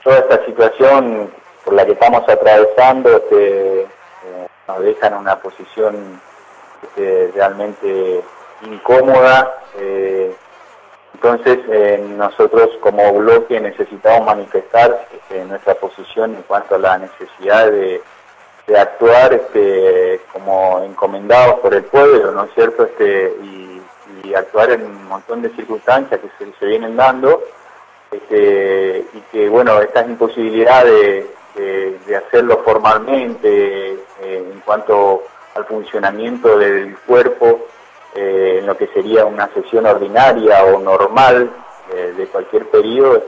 toda esta situación por la que estamos atravesando nos deja en una posición realmente incómoda. Entonces nosotros como bloque necesitamos manifestar nuestra posición en cuanto a la necesidad de actuar como encomendados por el pueblo, ¿no es cierto? Y actuar en un montón de circunstancias que se vienen dando, y que bueno, esta imposibilidad de hacerlo formalmente en cuanto al funcionamiento del cuerpo, en lo que sería una sesión ordinaria o normal de cualquier periodo,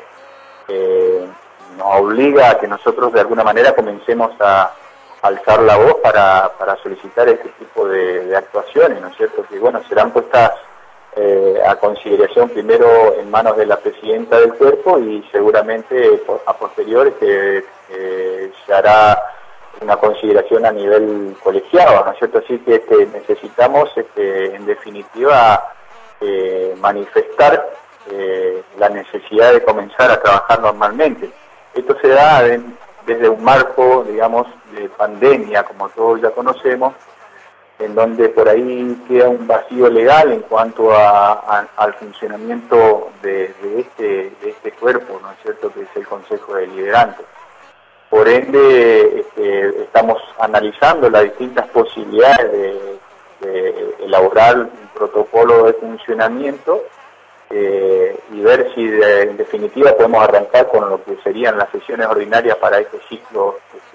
nos obliga a que nosotros de alguna manera comencemos a alzar la voz para solicitar este tipo de actuaciones, ¿no es cierto? Que bueno, serán puestas a consideración primero en manos de la presidenta del cuerpo y seguramente a posteriori se hará una consideración a nivel colegiado, ¿no es cierto? Así que necesitamos en definitiva manifestar la necesidad de comenzar a trabajar normalmente. Esto se da desde un marco, digamos, de pandemia, como todos ya conocemos, en donde por ahí queda un vacío legal en cuanto al funcionamiento de este cuerpo, ¿no es cierto?, que es el Consejo Deliberante. Por ende, estamos analizando las distintas posibilidades de elaborar un protocolo de funcionamiento y ver si en definitiva podemos arrancar con lo que serían las sesiones ordinarias para este ciclo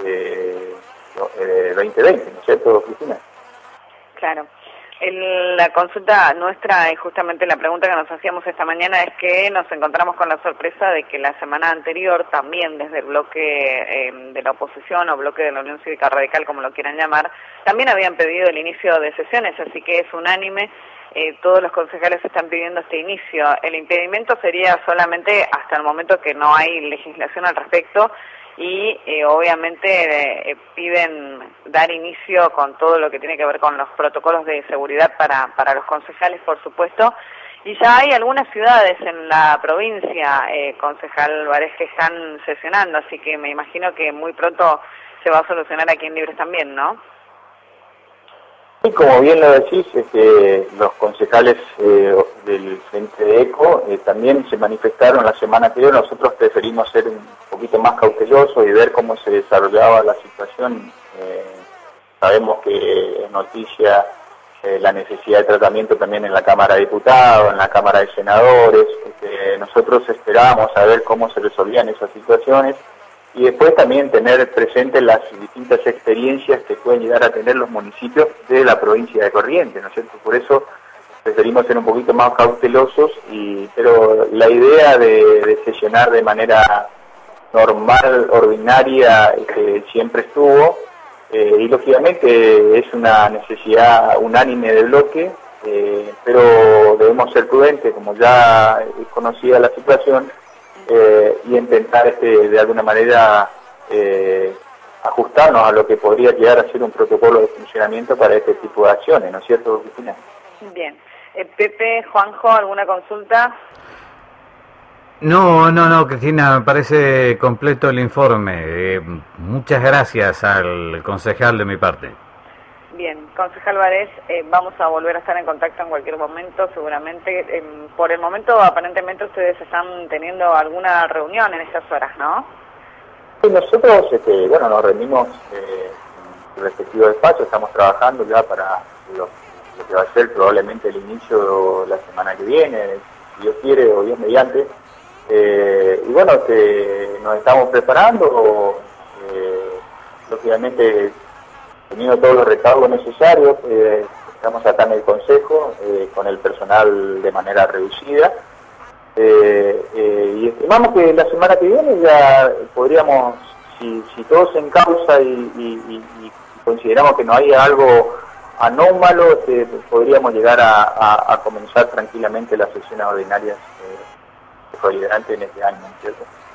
2020, ¿no es cierto, Cristina? Claro. La consulta nuestra y justamente la pregunta que nos hacíamos esta mañana es que nos encontramos con la sorpresa de que la semana anterior también desde el bloque de la oposición o bloque de la Unión Cívica Radical, como lo quieran llamar, también habían pedido el inicio de sesiones, así que es unánime, todos los concejales están pidiendo este inicio. El impedimento sería solamente hasta el momento que no hay legislación al respecto y obviamente piden dar inicio con todo lo que tiene que ver con los protocolos de seguridad para los concejales, por supuesto, y ya hay algunas ciudades en la provincia, concejal Varés, que están sesionando, así que me imagino que muy pronto se va a solucionar aquí en Libres también, ¿no? Sí, como bien lo decís, los concejales del Frente de ECO también se manifestaron la semana anterior. Nosotros preferimos ser un poquito más cautelosos y ver cómo se desarrollaba la situación. Sabemos que es noticia la necesidad de tratamiento también en la Cámara de Diputados, en la Cámara de Senadores. Nosotros esperábamos a ver cómo se resolvían esas situaciones y después también tener presentes las distintas experiencias que pueden llegar a tener los municipios de la provincia de Corrientes, ¿no es cierto? Por eso preferimos ser un poquito más cautelosos, pero la idea de sesionar de manera normal, ordinaria, siempre estuvo, y lógicamente es una necesidad unánime del bloque, pero debemos ser prudentes, como ya es conocida la situación, y intentar de alguna manera ajustarnos a lo que podría llegar a ser un protocolo de funcionamiento para este tipo de acciones, ¿no es cierto, Cristina? Bien. Pepe, Juanjo, ¿alguna consulta? No, Cristina, me parece completo el informe. Muchas gracias al concejal de mi parte. Bien, concejal Varés, vamos a volver a estar en contacto en cualquier momento, seguramente. Por el momento, aparentemente, ustedes están teniendo alguna reunión en estas horas, ¿no? Sí, nosotros, bueno, nos reunimos en su respectivo despacho, estamos trabajando ya para lo que va a ser probablemente el inicio la semana que viene, si Dios quiere o Dios mediante. Y bueno, nos estamos preparando, lógicamente, teniendo todos los recaudos necesarios. Estamos acá en el Consejo con el personal de manera reducida, y estimamos que la semana que viene ya podríamos, si todo se encausa y consideramos que no hay algo anómalo, podríamos llegar a comenzar tranquilamente las sesiones ordinarias de Deliberante en este año, ¿no es cierto?